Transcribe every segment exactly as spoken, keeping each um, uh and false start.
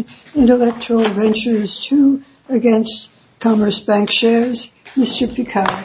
Patent, Intellectual Ventures two against Commerce Bank Shares. Mister Picard.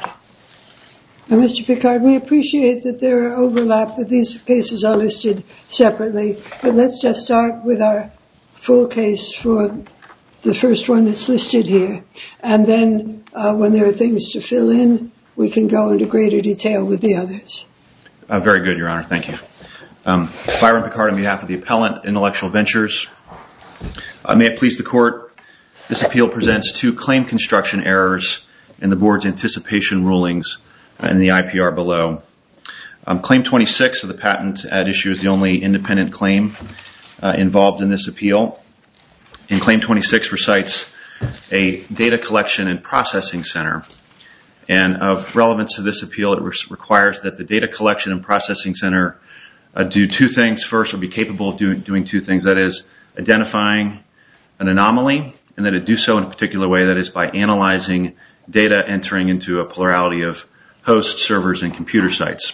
Now, Mister Picard, we appreciate that there are overlap, that these cases are listed separately, but let's just start with our full case for the first one that's listed here. And then uh, when there are things to fill in, we can go into greater detail with the others. Uh, very good, Your Honor. Thank you. Um, Byron Picard on behalf of the appellant, Intellectual Ventures. Uh, may it please the Court, this appeal presents two claim construction errors in the Board's anticipation rulings in the I P R below. Um, claim twenty-six of the patent at issue is the only independent claim uh, involved in this appeal. And Claim twenty-six recites a data collection and processing center. And of relevance to this appeal, it re- requires that the data collection and processing center uh, do two things. First, or be capable of do- doing two things. That is, identifying an anomaly, and that it do so in a particular way, that is by analyzing data entering into a plurality of hosts, servers, and computer sites.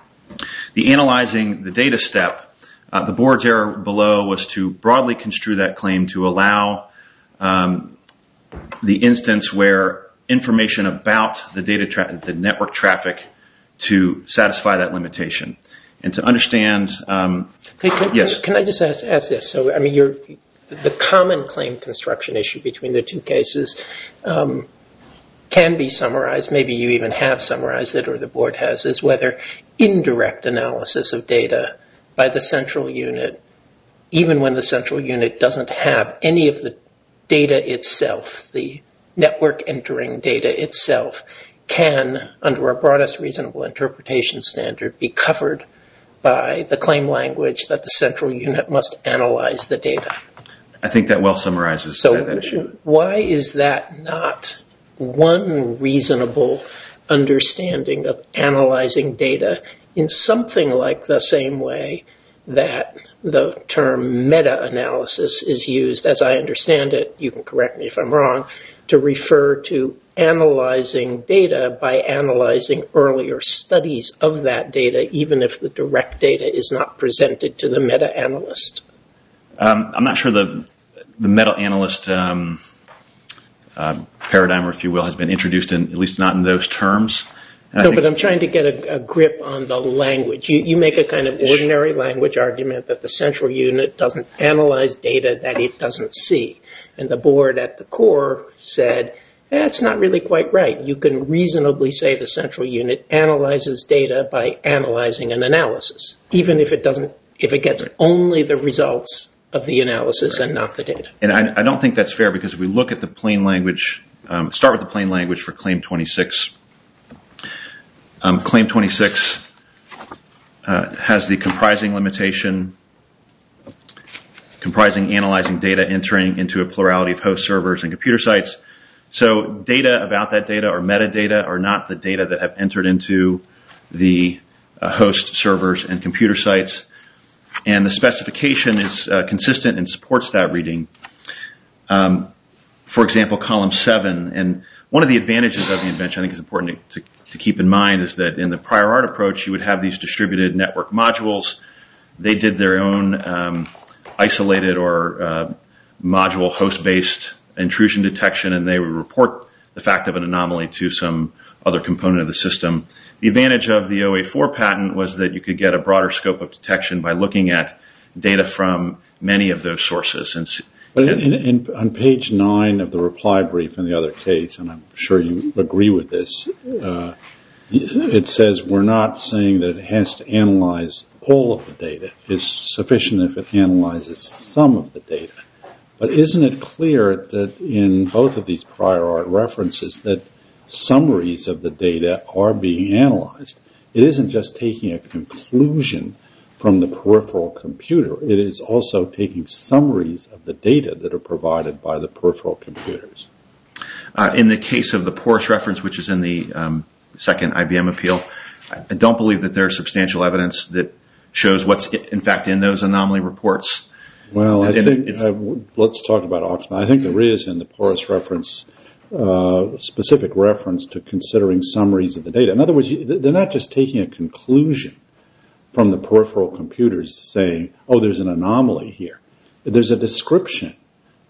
The analyzing the data step, uh, the Board's error below was to broadly construe that claim to allow um, the instance where information about the data, tra- the network traffic to satisfy that limitation. And to understand, um, hey, can, yes. Can I just ask, ask this? So, I mean, you're, the common claim construction issue between the two cases um, can be summarized, maybe you even have summarized it or the Board has, is whether indirect analysis of data by the central unit, even when the central unit doesn't have any of the data itself, the network entering data itself, can, under a broadest reasonable interpretation standard, be covered by the claim language that the central unit must analyze the data. I think that well summarizes so that, that issue. Why is that not one reasonable understanding of analyzing data in something like the same way that the term meta-analysis is used, as I understand it, you can correct me if I'm wrong, to refer to analyzing data by analyzing earlier studies of that data, even if the direct data is not presented to the meta-analyst? Um, I'm not sure the the meta-analyst um, uh, paradigm, or if you will, has been introduced in, at least not in those terms. And no, but I'm trying to get a, a grip on the language. You, you make a kind of ordinary language argument that the central unit doesn't analyze data that it doesn't see. And the Board at the core said, that's not really quite right. You can reasonably say the central unit analyzes data by analyzing an analysis, even if it doesn't, if it gets only the results of the analysis and not the data. And I, I don't think that's fair, because if we look at the plain language, um, start with the plain language for Claim twenty-six. Um, Claim twenty-six uh, has the comprising limitation, comprising analyzing data entering into a plurality of host servers and computer sites. So data about that data, or metadata, are not the data that have entered into the uh, host servers and computer sites. And the specification is uh, consistent and supports that reading. Um, for example, column seven, and one of the advantages of the invention, I think is important to, to, to keep in mind, is that in the prior art approach, you would have these distributed network modules. They did their own um, isolated or uh, module host-based intrusion detection, and they would report the fact of an anomaly to some other component of the system. The advantage of the oh eighty-four patent was that you could get a broader scope of detection by looking at data from many of those sources. And, but in, in, on page nine of the reply brief in the other case, and I'm sure you agree with this, uh, it says we're not saying that it has to analyze all of the data. It's sufficient if it analyzes some of the data. But isn't it clear that in both of these prior art references that summaries of the data are being analyzed? It isn't just taking a conclusion from the peripheral computer. It is also taking summaries of the data that are provided by the peripheral computers. Uh, in the case of the Porus reference, which is in the um, second I B M appeal, I don't believe that there's substantial evidence that shows what's in fact in those anomaly reports. Well, I think, uh, let's talk about Oxman. I think there is in the Porus reference uh, specific reference to considering summaries of the data. In other words, you, they're not just taking a conclusion from the peripheral computers saying, oh, there's an anomaly here. There's a description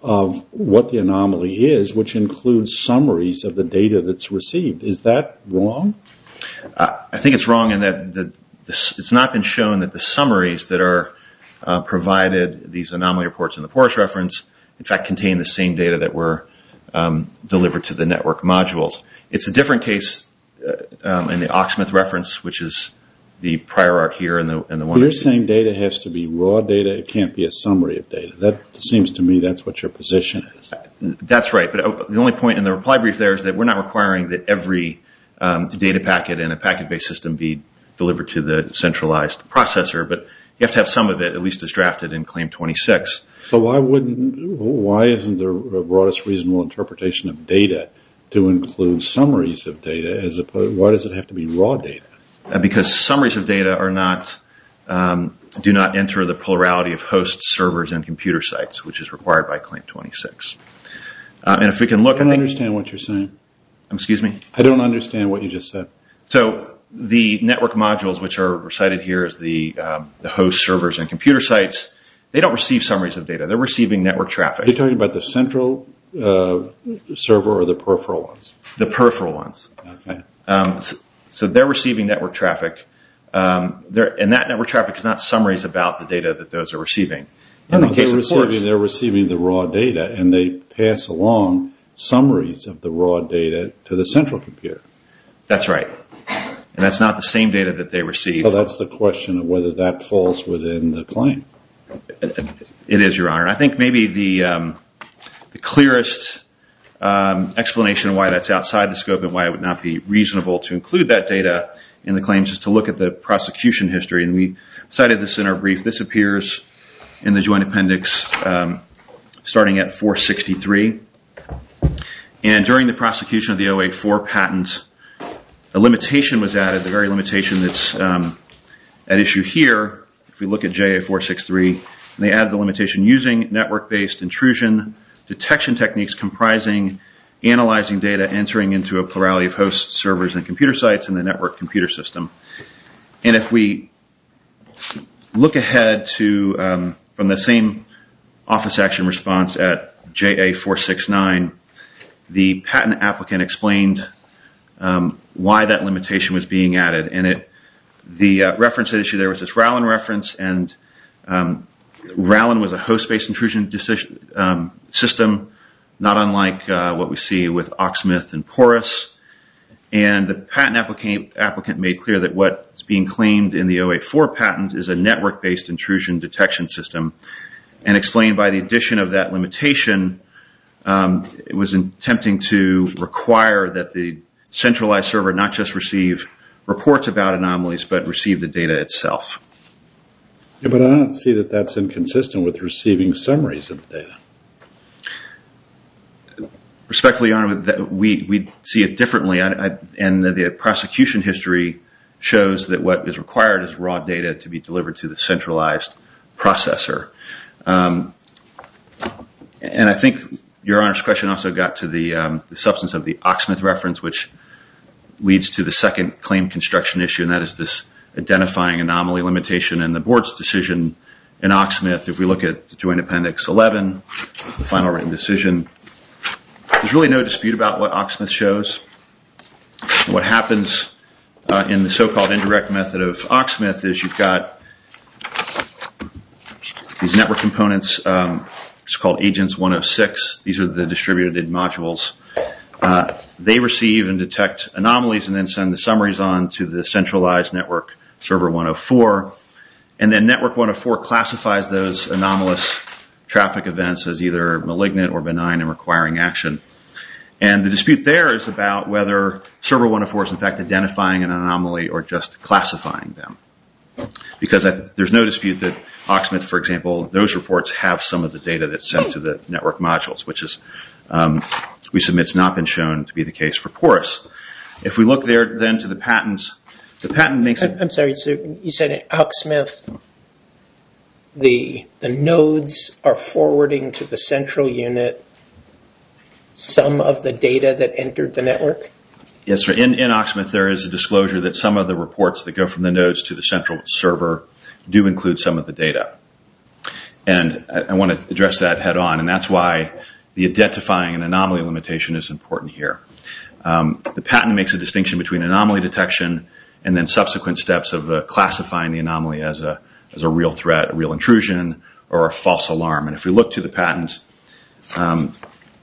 of what the anomaly is, which includes summaries of the data that's received. Is that wrong? Uh, I think it's wrong in that the, the, it's not been shown that the summaries that are uh, provided, these anomaly reports in the Porus reference, in fact, contain the same data that were um, delivered to the network modules. It's a different case uh, um, in the Oxmith reference, which is the prior art here and the, and the one. You're saying data has to be raw data. It can't be a summary of data. That seems to me that's what your position is. That's right. But the only point in the reply brief there is that we're not requiring that every um, data packet in a packet-based system be delivered to the centralized processor, but you have to have some of it, at least as drafted in Claim twenty-six. So why wouldn't, why isn't there a broadest reasonable interpretation of data to include summaries of data as opposed, why does it have to be raw data? Uh, because summaries of data are not, um, do not enter the plurality of hosts, servers, and computer sites, which is required by Claim twenty-six. Uh, and if we can look, I don't I think, understand what you're saying. Excuse me? I don't understand what you just said. So the network modules, which are recited here as the, um, the host, servers, and computer sites, they don't receive summaries of data. They're receiving network traffic. Are you talking about the central uh, server or the peripheral ones? The peripheral ones. Okay. Um, so, so they're receiving network traffic, um, and that network traffic is not summaries about the data that those are receiving. No, In no, the case they're of Porus, receiving, they're receiving the raw data, and they pass along summaries of the raw data to the central computer. That's right. And that's not the same data that they receive. So that's the question of whether that falls within the claim. It is, Your Honor. I think maybe the um, the clearest um, explanation of why that's outside the scope and why it would not be reasonable to include that data in the claims is to look at the prosecution history. And we cited this in our brief. This appears in the joint appendix um, starting at four sixty-three. And during the prosecution of the oh eight four patent, a limitation was added, the very limitation that's um, at issue here. If we look at J A four sixty-three, they added the limitation using network-based intrusion detection techniques comprising analyzing data entering into a plurality of hosts, servers, and computer sites in the network computer system. And if we look ahead to, um, from the same office action response at J A four sixty-nine, the patent applicant explained um, why that limitation was being added. And it The uh, reference at issue there was this Rallin reference, and um, Rallin was a host-based intrusion decision, um, system, not unlike uh, what we see with Oxmith and Porus. And the patent applicant, applicant made clear that what's being claimed in the oh eight four patent is a network-based intrusion detection system, and explained by the addition of that limitation, um, it was attempting to require that the centralized server not just receive reports about anomalies, but receive the data itself. Yeah, but I don't see that that's inconsistent with receiving summaries of the data. Respectfully, Your Honor, that we, we see it differently, I, I, and the prosecution history shows that what is required is raw data to be delivered to the centralized processor. Um, and I think Your Honor's question also got to the, um, the substance of the Oxmith reference, which leads to the second claim construction issue, and that is this identifying anomaly limitation. And the board's decision in Oxmith, if we look at the Joint Appendix eleven, the final written decision, there's really no dispute about what Oxmith shows. What happens uh, in the so-called indirect method of Oxmith is you've got these network components, um, it's called Agents one oh six. These are the distributed modules. Uh, they receive and detect anomalies and then send the summaries on to the centralized network server one oh four. And then network one oh four classifies those anomalous traffic events as either malignant or benign and requiring action. And the dispute there is about whether server one oh four is in fact identifying an anomaly or just classifying them. Because I, there's no dispute that Oxmith, for example, those reports have some of the data that's sent to the network modules, which is, um, we submit, has not been shown to be the case for Porus. If we look there then to the patent, the patent makes it... I'm sorry, so you said in Oxmith, the, the nodes are forwarding to the central unit some of the data that entered the network? Yes, sir. In, in Oxmith, there is a disclosure that some of the reports that go from the nodes to the central server do include some of the data. And I, I want to address that head on, and that's why the identifying an anomaly limitation is important here. Um, the patent makes a distinction between anomaly detection and then subsequent steps of uh, classifying the anomaly as a as a real threat, a real intrusion, or a false alarm. And if we look to the patent, um,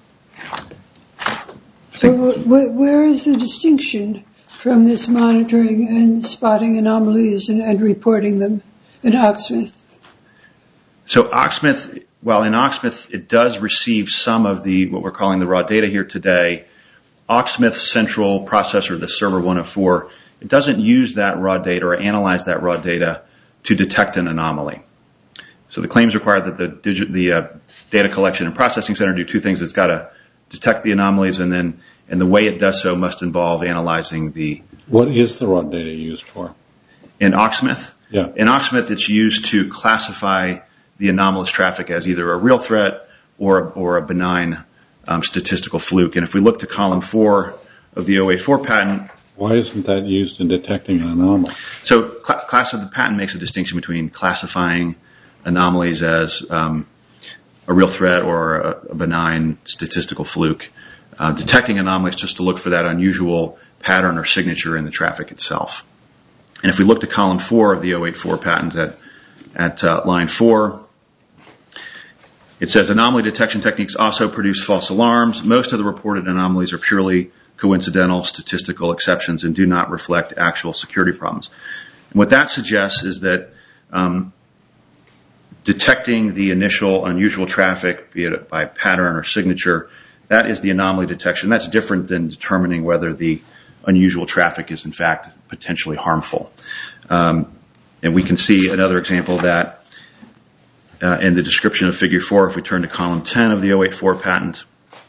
well, where, where is the distinction from this monitoring and spotting anomalies and, and reporting them in Oxmith? So Oxmith, well, in Oxmith, it does receive some of the, what we're calling the raw data here today. Oxmith's central processor, the server one oh four, it doesn't use that raw data or analyze that raw data to detect an anomaly. So the claims require that the, digi- the uh, data collection and processing center do two things. It's got to detect the anomalies, and then and the way it does so must involve analyzing the... What is the raw data used for? In Oxmith? Yeah. In Oxmith, it's used to classify the anomalous traffic as either a real threat or, or a benign um, statistical fluke. And if we look to column four of the oh eight four patent... Why isn't that used in detecting an anomaly? So cl- class of the patent makes a distinction between classifying anomalies as um, a real threat or a, a benign statistical fluke. Uh, detecting anomalies just to look for that unusual pattern or signature in the traffic itself. And if we look to column four of the oh eight four patent at, at uh, line four, it says anomaly detection techniques also produce false alarms. Most of the reported anomalies are purely coincidental statistical exceptions and do not reflect actual security problems. And what that suggests is that um, detecting the initial unusual traffic, be it by pattern or signature, that is the anomaly detection. That's different than determining whether the unusual traffic is in fact potentially harmful. Um, and we can see another example of that uh, in the description of figure four if we turn to column ten of the oh eight four patent.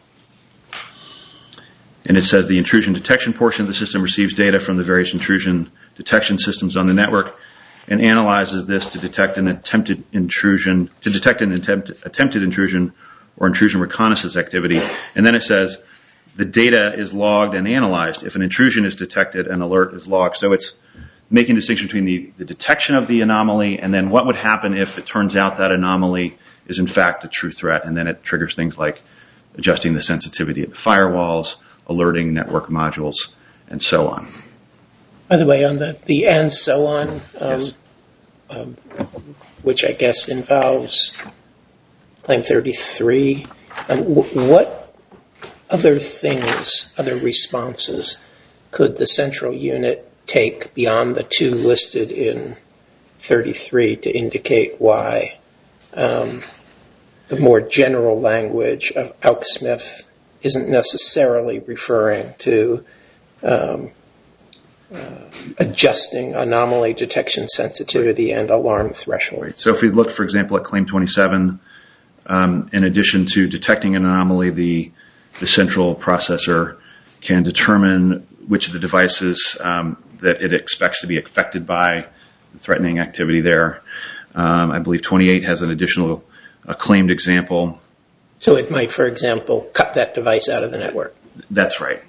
And it says the intrusion detection portion of the system receives data from the various intrusion detection systems on the network and analyzes this to detect an attempted intrusion, to detect an attempt, attempted intrusion or intrusion reconnaissance activity. And then it says the data is logged and analyzed. If an intrusion is detected, an alert is logged. So it's making a distinction between the, the detection of the anomaly and then what would happen if it turns out that anomaly is in fact a true threat. And then it triggers things like adjusting the sensitivity of the firewalls, alerting network modules, and so on. By the way, on the, the and so on, um, yes. um, which I guess involves Claim thirty-three, um, w- what other things, other responses could the central unit take beyond the two listed in thirty-three to indicate why um, the more general language of Oxmith isn't necessarily referring to um, uh, adjusting anomaly detection sensitivity and alarm threshold. Right. So if we look, for example, at Claim twenty-seven, um, in addition to detecting an anomaly, the, the central processor can determine which of the devices um, that it expects to be affected by the threatening activity there. Um, I believe twenty-eight has an additional uh, claimed example. So it might, for example, cut that device out of the network. That's right.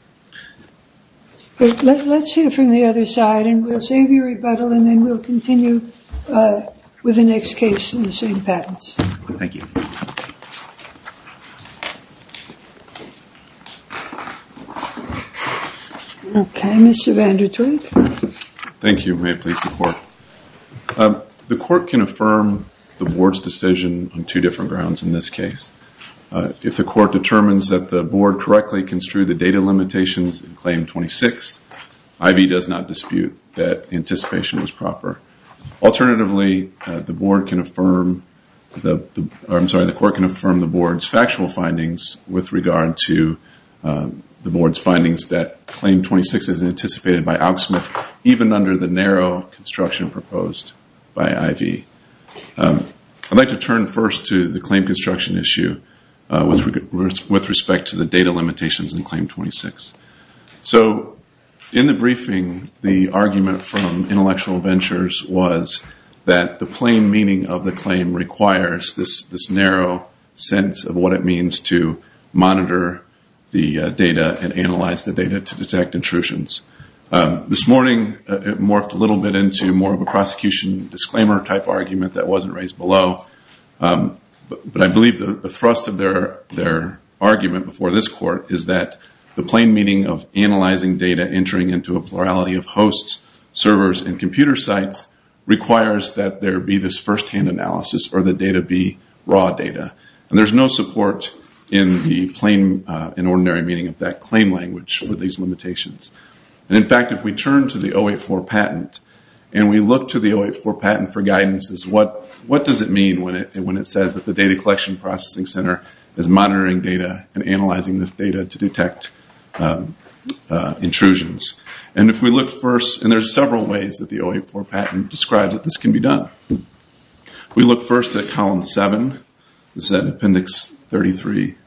But let, let's hear from the other side, and we'll save your rebuttal, and then we'll continue uh, with the next case in the same patents. Thank you. Okay, Mister Vandertweek. Thank you. May it please the Court. Um, the Court can affirm the Board's decision on two different grounds in this case. Uh, if the Court determines that the Board correctly construed the data limitations in Claim twenty-six, I V does not dispute that anticipation was proper. Alternatively, uh, the Board can affirm the, the or I'm sorry, the Court can affirm the Board's factual findings with regard to uh, the Board's findings that Claim twenty-six is anticipated by Oxmith, even under the narrow construction proposed by I V. Um, I'd like to turn first to the claim construction issue uh, with, reg- with respect to the data limitations in Claim twenty-six. So in the briefing, the argument from Intellectual Ventures was that the plain meaning of the claim requires this, this narrow sense of what it means to monitor the uh, data and analyze the data to detect intrusions. Um, this morning, uh, it morphed a little bit into more of a prosecution disclaimer type argument that wasn't raised below. Um, but, but I believe the, the thrust of their their argument before this court is that the plain meaning of analyzing data entering into a plurality of hosts, servers, and computer sites requires that there be this first-hand analysis or the data be raw data. And there's no support in the plain uh, and ordinary meaning of that claim language for these limitations. And in fact, if we turn to the oh eight four patent and we look to the oh eight four patent for guidance as what, what does it mean when it, when it says that the Data Collection Processing Center is monitoring data and analyzing this data to detect um, uh, intrusions. And if we look first, and there's several ways that the oh eight four patent describes that this can be done. We look first at column seven. This is at appendix thirty-three.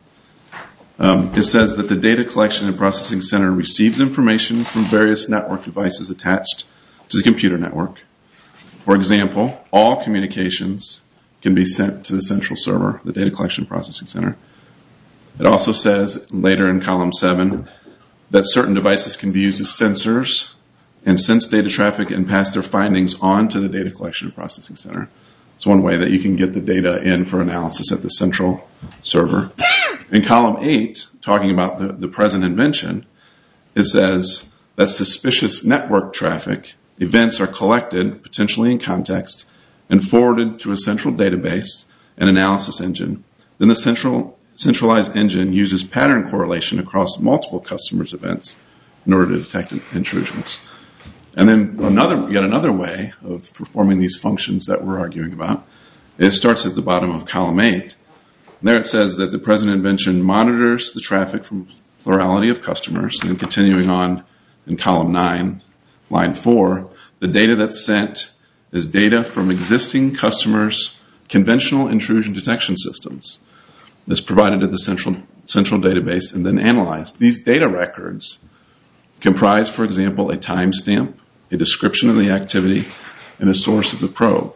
Um, it says that the Data Collection and Processing Center receives information from various network devices attached to the computer network. For example, all communications can be sent to the central server, the Data Collection and Processing Center. It also says later in column seven that certain devices can be used as sensors and sense data traffic and pass their findings on to the Data Collection and Processing Center. It's one way that you can get the data in for analysis at the central server. In column eight, talking about the, the present invention, it says that suspicious network traffic events are collected, potentially in context, and forwarded to a central database and analysis engine. Then the central centralized engine uses pattern correlation across multiple customers' events in order to detect intrusions. And then another, yet another way of performing these functions that we're arguing about, it starts at the bottom of column eight. And there it says that the present invention monitors the traffic from a plurality of customers, and continuing on in column nine, line four, the data that's sent is data from existing customers' conventional intrusion detection systems that's provided at the central central database and then analyzed. These data records comprise, for example, a timestamp, a description of the activity, and a source of the probe.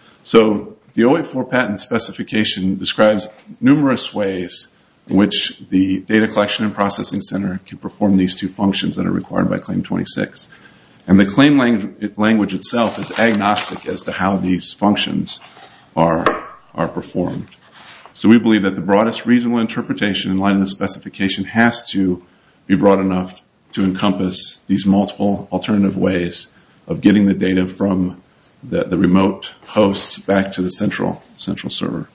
So the oh eight four patent specification describes numerous ways in which the Data Collection and Processing Center can perform these two functions that are required by Claim twenty-six. And the claim language, language itself is agnostic as to how these functions are, are performed. So we believe that the broadest reasonable interpretation in light of the specification has to be broad enough to encompass these multiple alternative ways of getting the data from the, the remote hosts back to the central central server.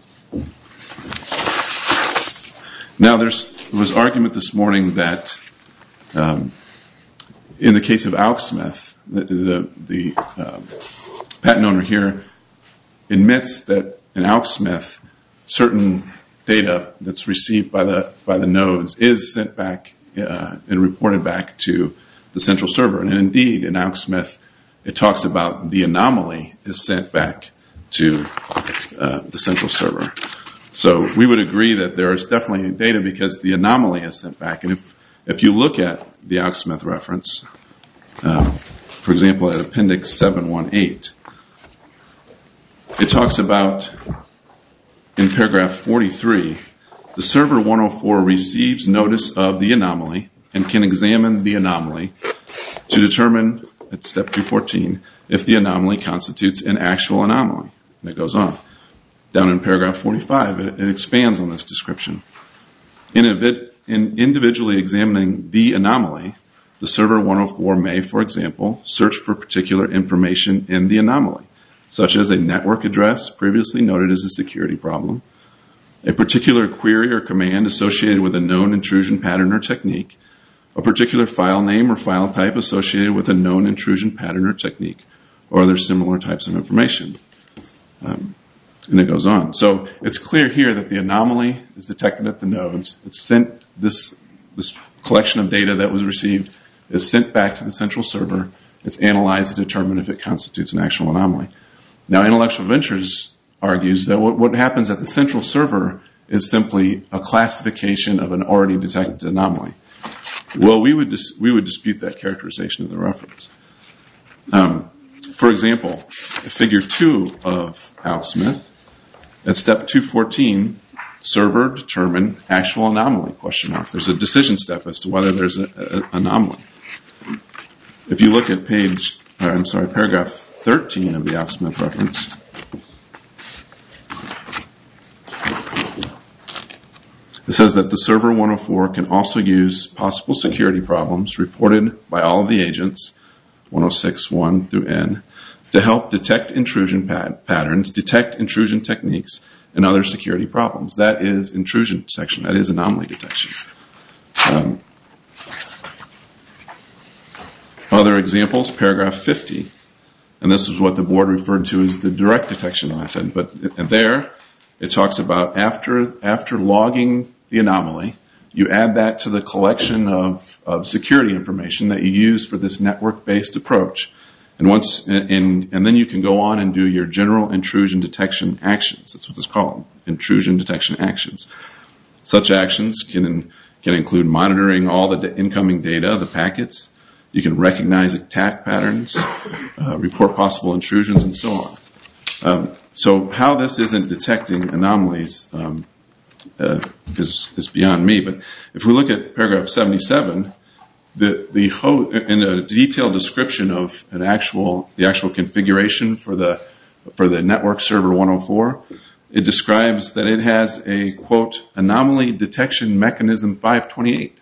Now, there's, there was argument this morning that um, in the case of Augsmith, the, the, the uh, patent owner here admits that in Augsmith, certain data that's received by the by the nodes is sent back uh, and reported back to the central server. And indeed, in Augsmith, it talks about the anomaly is sent back to uh, the central server. So we would agree that there is definitely data because the anomaly is sent back. And if if you look at the Augsmith reference, uh, for example, at Appendix seven one eight, it talks about, in paragraph forty-three, the server one oh four receives notice of the anomaly and can examine the anomaly to determine, at step two fourteen, if the anomaly constitutes an actual anomaly. And it goes on. Down in paragraph forty-five, it, it expands on this description. In, a vid, in individually examining the anomaly, the server one oh four may, for example, search for particular information in the anomaly, such as a network address previously noted as a security problem, a particular query or command associated with a known intrusion pattern or technique, a particular file name or file type associated with a known intrusion pattern or technique, or other similar types of information. Um, and it goes on. So it's clear here that the anomaly is detected at the nodes. It's sent, this, this collection of data that was received is sent back to the central server. It's analyzed to determine if it constitutes an actual anomaly. Now, Intellectual Ventures argues that what, what happens at the central server is simply a classification of an already detected anomaly. Well, we would dis- we would dispute that characterization of the reference. Um, for example, figure two of Augsmith, at step two fourteen, server determine actual anomaly, question mark. There's a decision step as to whether there's an anomaly. If you look at page, or I'm sorry, paragraph thirteen of the Augsmith reference, It says that the server one oh four can also use possible security problems reported by all of the agents, one oh six, one through N, to help detect intrusion pat- patterns, detect intrusion techniques, and other security problems. That is intrusion detection. That is anomaly detection. Um, other examples, paragraph fifty. And this is what the board referred to as the direct detection method. But there, it talks about after after logging the anomaly, you add that to the collection of, of security information that you use for this network-based approach. And once, and, and then you can go on and do your general intrusion detection actions. That's what it's called, intrusion detection actions. Such actions can can include monitoring all the de- incoming data, the packets. You can recognize attack patterns, uh, report possible intrusions, and so on. Um, so how this isn't detecting anomalies um, uh, is, is beyond me. But if we look at paragraph seventy-seven, the the ho- in a detailed description of an actual the actual configuration for the for the network server one oh four, it describes that it has a quote anomaly detection mechanism five twenty-eight.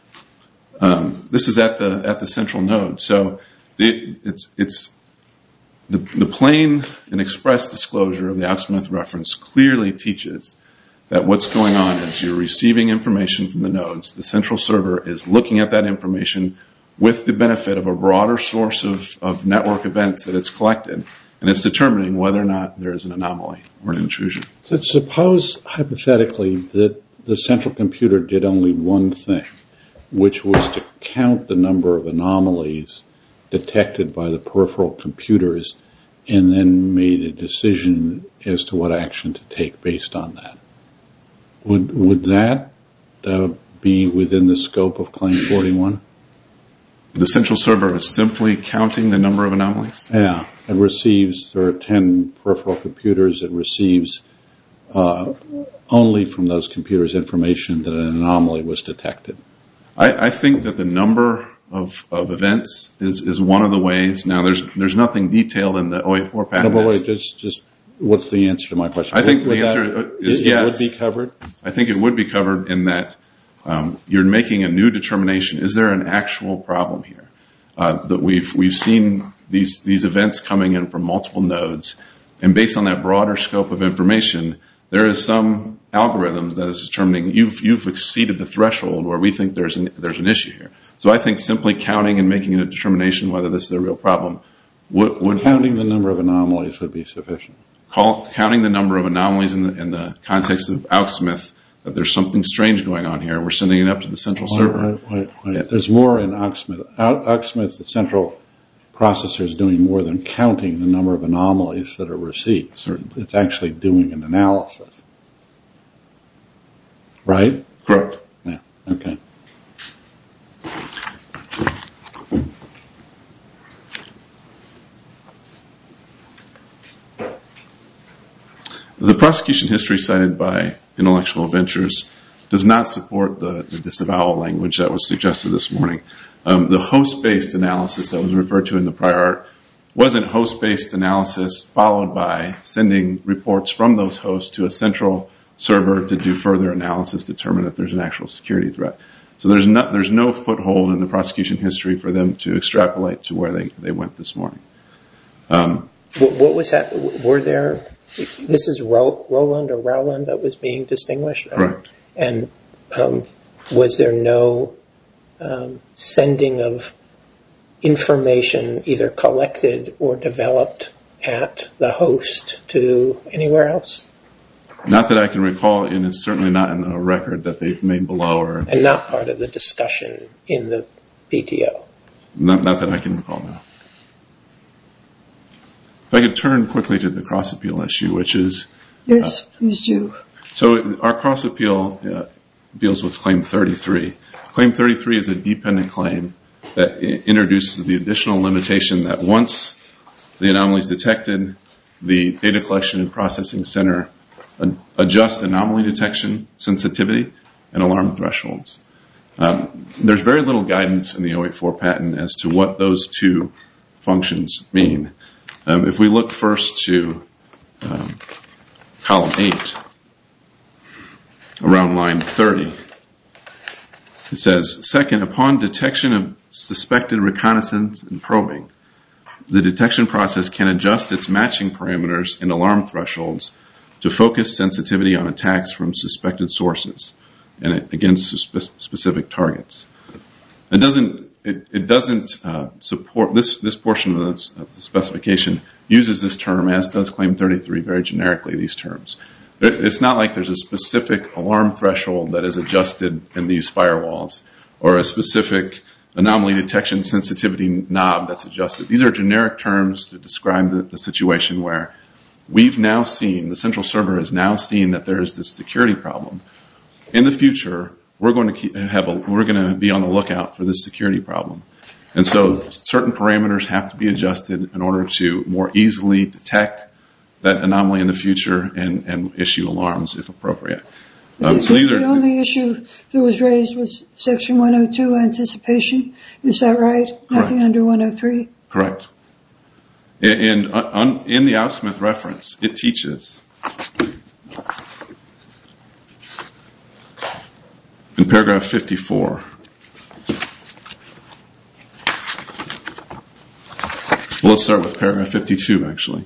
Um, this is at the at the central node, so the, it's it's the the plain and express disclosure of the Outsmith reference clearly teaches that what's going on is you're receiving information from the nodes. The central server is looking at that information with the benefit of a broader source of, of network events that it's collected, and it's determining whether or not there is an anomaly or an intrusion. So suppose hypothetically that the central computer did only one thing, which was to count the number of anomalies detected by the peripheral computers and then made a decision as to what action to take based on that. Would would that uh, be within the scope of Claim forty-one? The central server is simply counting the number of anomalies? Yeah. It receives, there are ten peripheral computers. It receives uh, only from those computers information that an anomaly was detected. I, I think that the number of, of events is, is one of the ways. Now, there's there's nothing detailed in the oh eight four patent. No, but wait, just, just what's the answer to my question? I think would, the would answer that, is it, yes. It would be covered? I think it would be covered in that um, you're making a new determination. Is there an actual problem here? Uh, that we've we've seen these these events coming in from multiple nodes, and based on that broader scope of information, there is some algorithm that is determining you've you've exceeded the threshold where we think there's an there's an issue here. So I think simply counting and making a determination whether this is a real problem would, would counting the number of anomalies would be sufficient. Call, counting the number of anomalies in the in the context of Outsmith, that there's something strange going on here. We're sending it up to the central wait, server. Wait, wait, wait. Yeah. There's more in Outsmith. Outsmith, the central processor, is doing more than counting the number of anomalies that are received. Certainly. It's actually doing an analysis. Right? Correct. Yeah. Okay. The prosecution history cited by Intellectual Ventures does not support the, the disavowal language that was suggested this morning. Um, the host-based analysis that was referred to in the prior art wasn't host-based analysis followed by sending reports from those hosts to a central server to do further analysis, determine if there's an actual security threat. So there's no, there's no foothold in the prosecution history for them to extrapolate to where they, they went this morning. Um, what, what was that? Were there... This is Ro- Roland or Rowland that was being distinguished? Right? Correct. And um, was there no um, sending of information either collected or developed at the host to anywhere else? Not that I can recall, and it's certainly not in the record that they've made below. Or and not part of the discussion in the P T O? Not, not that I can recall, no. If I could turn quickly to the cross-appeal issue, which is... Yes, uh, please do. So our cross-appeal uh, deals with Claim thirty-three. Claim thirty-three is a dependent claim that I- introduces the additional limitation that once the anomaly is detected, the data collection and processing center ad- adjusts anomaly detection sensitivity and alarm thresholds. Um, there's very little guidance in the oh eight four patent as to what those two functions mean. Um, if we look first to um, column eight, around line thirty. It says, second, upon detection of suspected reconnaissance and probing, the detection process can adjust its matching parameters and alarm thresholds to focus sensitivity on attacks from suspected sources and against spe- specific targets. It doesn't, it, it doesn't uh, support, this, this portion of the, of the specification uses this term, as does Claim thirty-three, very generically, these terms. It's not like there's a specific alarm threshold that is adjusted in these firewalls or a specific anomaly detection sensitivity knob that's adjusted. These are generic terms to describe the, the situation where we've now seen, the central server has now seen that there is this security problem. In the future, we're going to keep, have a, we're going to be on the lookout for this security problem. And so certain parameters have to be adjusted in order to more easily detect that anomaly in the future and, and issue alarms if appropriate. Um, so these the are, only issue that was raised was Section one oh two anticipation. Is that right? Correct. Nothing under one oh three? Correct. And, and on, in the Outsmith reference, it teaches in paragraph fifty-four. Well, let's start with paragraph fifty-two, actually.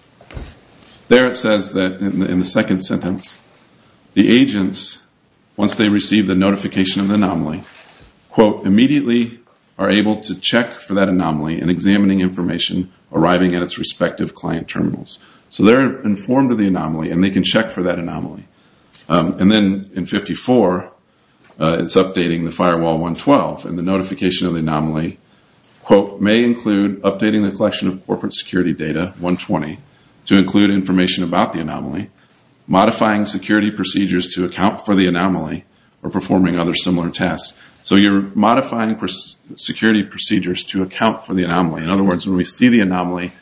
There it says that in the, in the second sentence, the agents, once they receive the notification of the anomaly, quote, immediately are able to check for that anomaly and examining information arriving at its respective client terminals. So they're informed of the anomaly and they can check for that anomaly. Um, and then in fifty-four, uh, it's updating the firewall one twelve, and the notification of the anomaly, quote, may include updating the collection of corporate security data, one twenty, to include information about the anomaly, modifying security procedures to account for the anomaly, or performing other similar tasks. So you're modifying pr- security procedures to account for the anomaly. In other words, when we see the anomaly,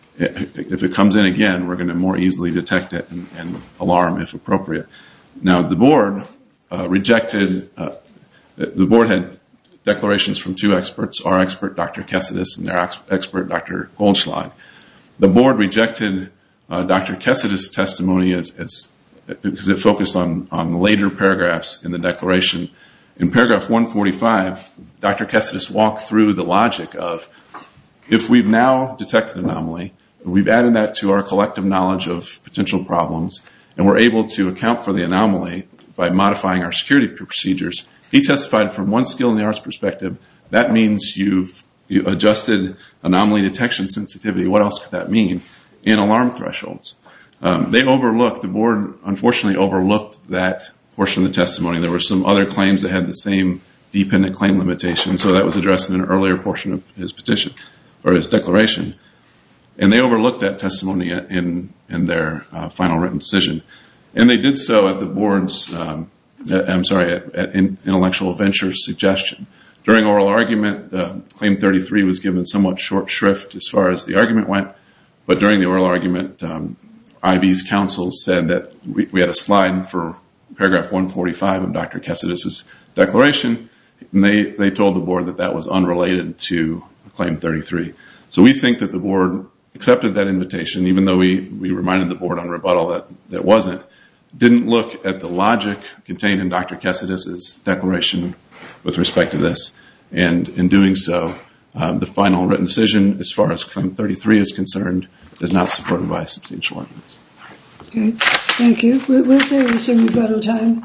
if it comes in again, we're going to more easily detect it and, and alarm if appropriate. Now, the board uh, rejected, uh, the board had declarations from two experts, our expert, Doctor Kesidis, and their ex- expert, Doctor Goldschlag. The board rejected uh, Doctor Kesidis' testimony as, as because it focused on, on later paragraphs in the declaration. In paragraph one forty-five, Doctor Kesidis walked through the logic of, if we've now detected an anomaly, we've added that to our collective knowledge of potential problems, and we're able to account for the anomaly by modifying our security procedures. He testified from one skill in the arts perspective, that means you've you adjusted anomaly detection sensitivity. What else could that mean? In alarm thresholds. Um, they overlooked, the board unfortunately overlooked that portion of the testimony. There were some other claims that had the same dependent claim limitation, so that was addressed in an earlier portion of his petition, or his declaration. And they overlooked that testimony in, in their uh, final written decision. And they did so at the board's, um, I'm sorry, at, at Intellectual Ventures' suggestion. During oral argument, uh, Claim thirty-three was given somewhat short shrift as far as the argument went, but during the oral argument, um, I B's counsel said that we, we had a slide for paragraph one forty-five of Doctor Kesidis' declaration, and they, they told the board that that was unrelated to Claim thirty-three. So we think that the board accepted that invitation, even though we, we reminded the board on rebuttal that that wasn't, didn't look at the logic contained in Doctor Kesidis' declaration with respect to this. And in doing so, um, the final written decision, as far as Claim thirty-three is concerned, is not supported by substantial evidence. Okay, thank you. We'll save some rebuttal time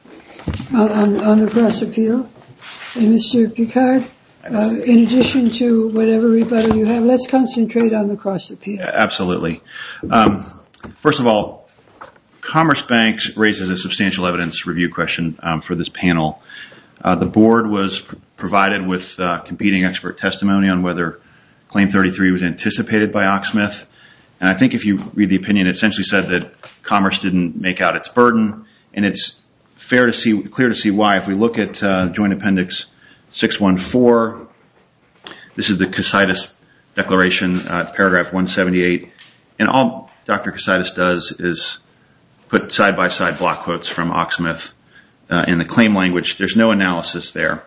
on, on, on the cross appeal. And Mister Picard, uh, in addition to whatever rebuttal you have, let's concentrate on the cross appeal. Absolutely. Um, first of all, Commerce Bank raises a substantial evidence review question um, for this panel. Uh, the board was pr- provided with uh, competing expert testimony on whether Claim thirty-three was anticipated by Oxmith. And I think if you read the opinion, it essentially said that Commerce didn't make out its burden. And it's fair to see, clear to see why. If we look at uh, Joint Appendix six one four, this is the Kesidis Declaration, uh, paragraph one seventy-eight. And all Doctor Kesidis does is put side-by-side block quotes from Oxmith uh, in the claim language. There's no analysis there.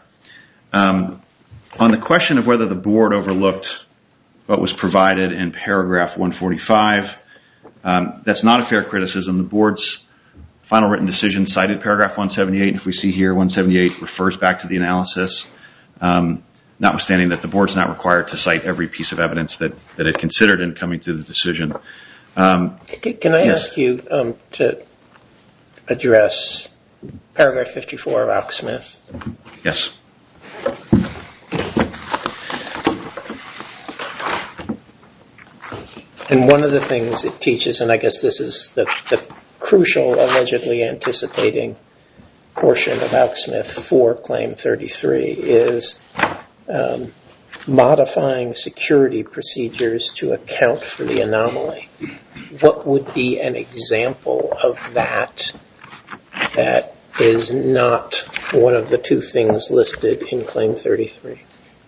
Um, on the question of whether the board overlooked what was provided in paragraph one forty-five, um, that's not a fair criticism. The board's final written decision cited paragraph one seventy-eight. If we see here, one seventy-eight refers back to the analysis, um, notwithstanding that the board's not required to cite every piece of evidence that, that it considered in coming to the decision. Um, Can I yes. ask you um, to address paragraph fifty-four of Auksmith? Yes. And one of the things it teaches, and I guess this is the, the crucial, allegedly anticipating portion of Auksmith for Claim thirty-three, is um, modifying security procedures to account for the anomaly. What would be an example of that that is not one of the two things listed in Claim thirty-three?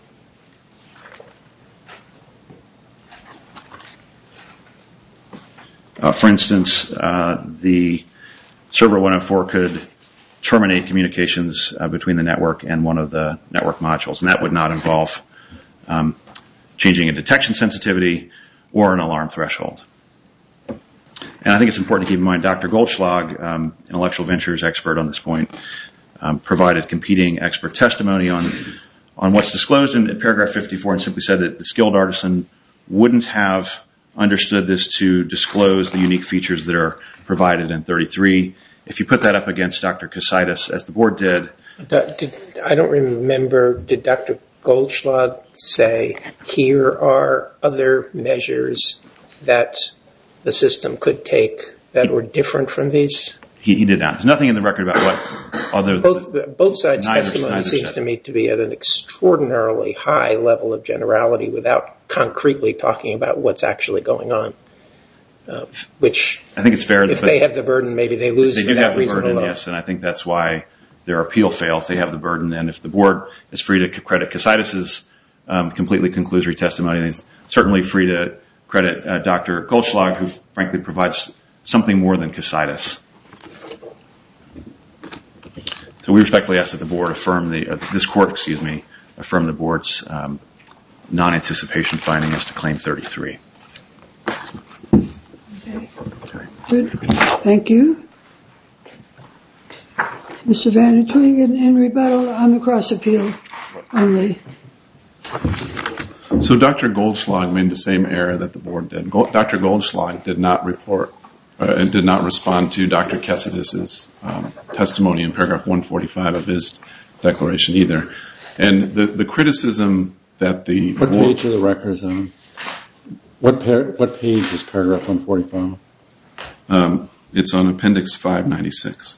Uh, for instance, uh, the server one oh four could terminate communications uh, between the network and one of the network modules, and that would not involve um, changing a detection sensitivity or an alarm threshold. And I think it's important to keep in mind Doctor Goldschlag, um, intellectual ventures expert on this point, um, provided competing expert testimony on on what's disclosed in, in paragraph fifty-four, and simply said that the skilled artisan wouldn't have understood this to disclose the unique features that are provided in thirty-three. If you put that up against Doctor Casaitis, as the board did, did I don't remember, did Doctor Goldschlag say, here are other measures that the system could take that were different from these? He, he did not. There's nothing in the record about what other... Both, both sides' neither, testimony neither seems said. to me to be at an extraordinarily high level of generality without concretely talking about what's actually going on. Uh, which, I think it's fair. If they have the burden, maybe they lose they for do that have the reason burden, alone. yes, and I think that's why their appeal fails. They have the burden, and if the board is free to credit Casaitis' um, completely conclusory testimony, it's certainly free to credit uh, Doctor Goldschlag, who frankly provides something more than Casaitis. So we respectfully ask that the board affirm the, uh, this court, excuse me, affirm the board's um, non-anticipation finding as to Claim thirty-three. Okay. Good. Thank you. Mister Van Twig, in, in rebuttal on the cross appeal only. So Doctor Goldschlag made the same error that the board did. Doctor Goldschlag did not report uh, and did not respond to Doctor Casaitis' um, testimony in paragraph one forty-five of his declaration either. And the, the criticism that the what board, page of the record is on? What par- what page is paragraph one forty-five? Um, it's on Appendix five ninety-six.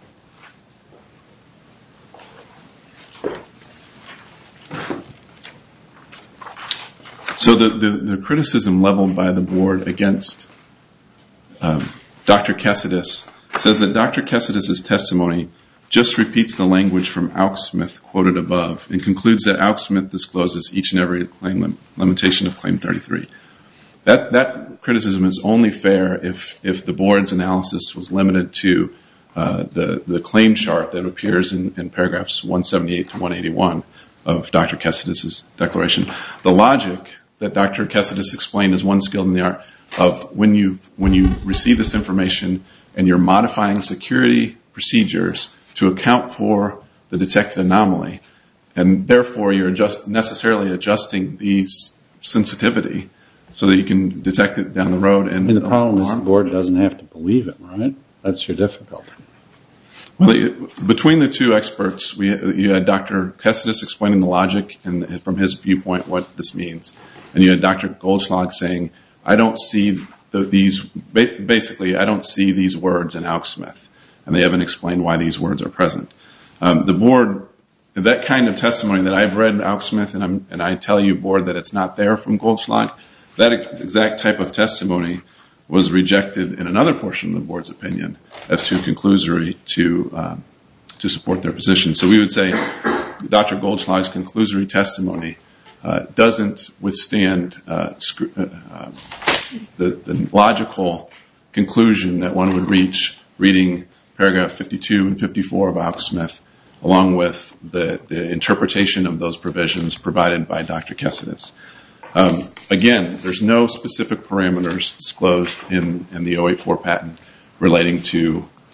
So the, the, the criticism leveled by the board against um, Doctor Casaitis says that Doctor Casaitis' testimony just repeats the language from Auksmith quoted above and concludes that Auksmith discloses each and every claim lim- limitation of Claim thirty-three. That that criticism is only fair if if the board's analysis was limited to uh, the the claim chart that appears in, in paragraphs one seventy-eight to one eighty-one of Doctor Casaitis' declaration. The logic that Doctor Casaitis explained as one skilled in the art of when you when you receive this information and you're modifying security procedures to account for the detected anomaly, and therefore you're just necessarily adjusting these sensitivity so that you can detect it down the road. And, and the problem is the board doesn't have to believe it, right? That's your difficulty. Well, it, between the two experts, we you had Doctor Casaitis explaining the logic and from his viewpoint what this means, and you had Doctor Goldschlag saying, "I don't see the, these. Basically, I don't see these words in Auksmith, and they haven't explained why these words are present." Um, the board, that kind of testimony that I've read in Auksmith, and, I'm, and I tell you, board, that it's not there from Goldschlag, that exact type of testimony was rejected in another portion of the board's opinion as too conclusory to um, to support their position. So we would say Doctor Goldschlag's conclusory testimony uh, doesn't withstand uh, sc- uh, uh, the, the logical conclusion that one would reach reading paragraph fifty-two and fifty-four of Auksmith, along with the, the interpretation of those provisions provided by Doctor Casaitis. Um, again, there's no specific parameters disclosed in, in the oh eight four patent relating to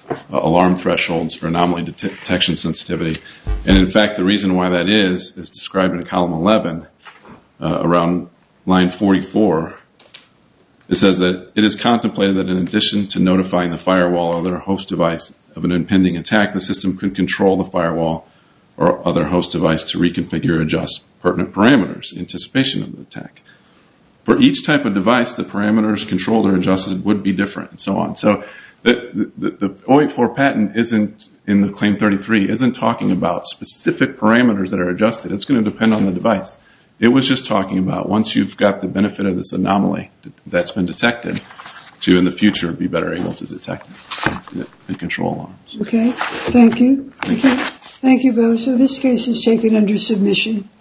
uh, alarm thresholds for anomaly det- detection sensitivity. And in fact, the reason why that is, is described in column eleven, uh, around line forty-four. It says that it is contemplated that in addition to notifying the firewall or other host device of an impending attack, the system could control the firewall or other host device to reconfigure or adjust pertinent parameters in anticipation of the attack. For each type of device, the parameters controlled or adjusted would be different, and so on. So the, the, the oh eight four patent isn't, in the claim thirty-three, isn't talking about specific parameters that are adjusted. It's going to depend on the device. It was just talking about once you've got the benefit of this anomaly that's been detected, to in the future be better able to detect and control alarms. Okay, thank you. Thank you. Thank you both. So this case is taken under submission.